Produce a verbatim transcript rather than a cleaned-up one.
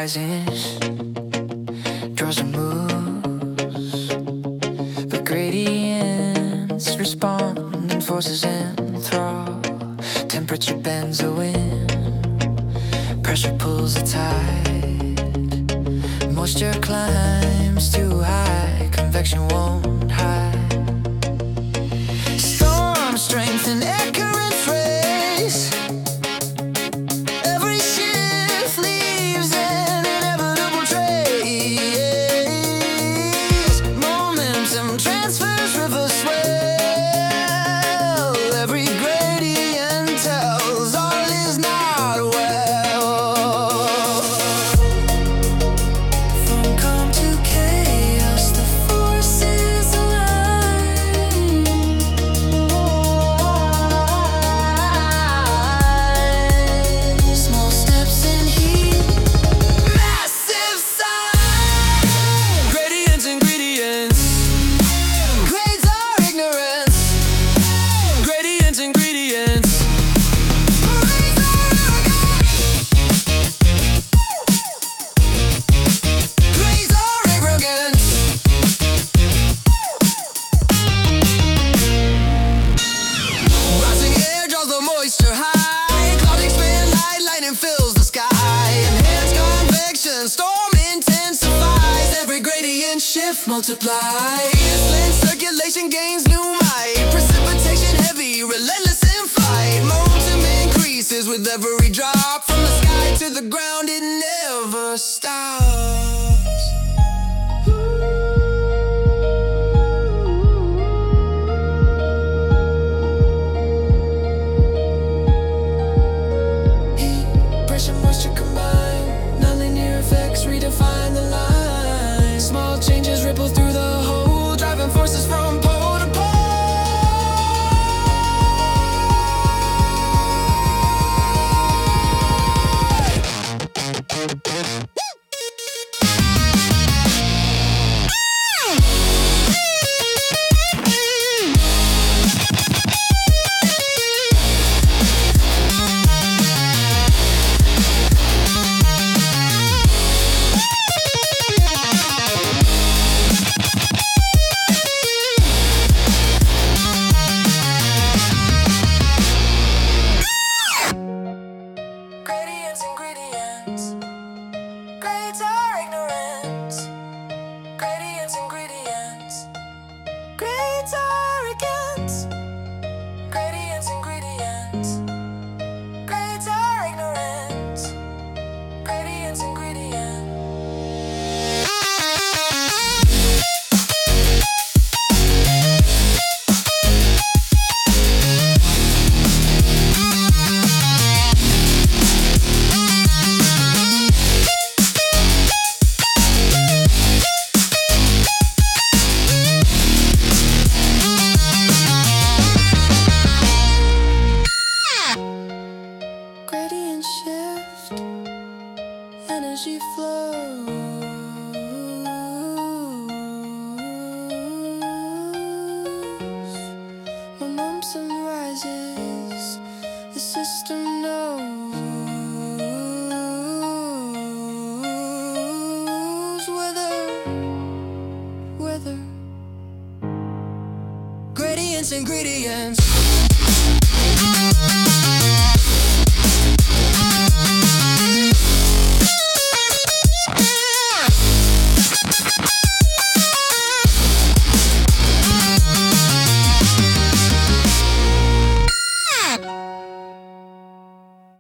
rises, draws and moves, but gradients respond and forces enthrall. Temperature bends the wind, pressure pulls the tide. Moisture climbs too high, convection won't hide. Storm strength and currents race. Every shift leaves an inevitable trace. Momentum transfers, rivers swell. Every gradient tells all is not well. From calm to chaos, the forces align. Small steps in heat, massive sign. Gradients, ingredients. Grades are ignorance. Gradients, ingredients. Grades are arrogance. Rising air draws the moisture high. Clouds expand, light, lightning fills the sky. Enhanced convection, storm intensifies. Every gradient shift multiplies. Inland circulation gains new might. Precipitation heavy, relentless in flight. Momentum increases with every drop. From the sky to the ground, it never stops. Heat, pressure, moisture combine. Nonlinear effects redefine the line. Small changes ripple through the whole, driving forces from pole to pole. Gradients, ingredients. Grades are ignorance. Gradients, ingredients. Grades are arrogance. Gradients, ingredients. Grades are ignorance. Gradients, ingredients. Gradient shift, energy flows. Momentum rises, the system knows. Weather, weather. Gradients, ingredients.